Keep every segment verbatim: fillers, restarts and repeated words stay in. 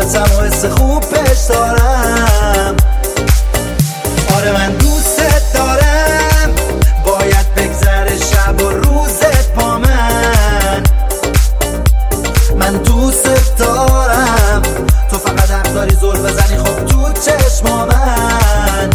صحبتم و حس خوب پیش دارم. آره من دوست دارم، باید بگذره شب و روزت با من. من دوست دارم، تو فقط حق داری زل بزنی خب تو چشما من.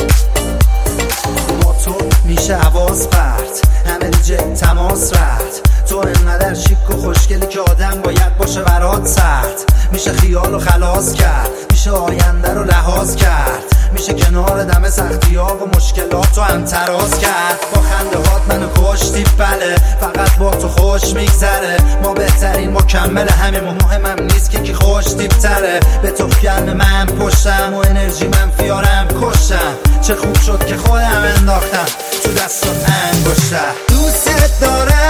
با تو میشه حواس پرت، همه دیجه تماس رفت. تو انقدر شیک و خوشگلی که آدم باید باشه برات سخت. میشه خیال و خلاص کرد، میشه آینده رو لحاظ کرد، میشه کنار دم سختی ها و مشکلات رو هم تراز کرد. با خنده هات منو کشتی بله، فقط با تو خوش میگذره. ما بهترین مکمل همیم و مهمم نیست که کی خوش تیپتره. به تو گرم من پشتم و انرژی منفیارم کشتم. چه خوب شد که خودم انداختم تو دست و انگشتم. دوست دارم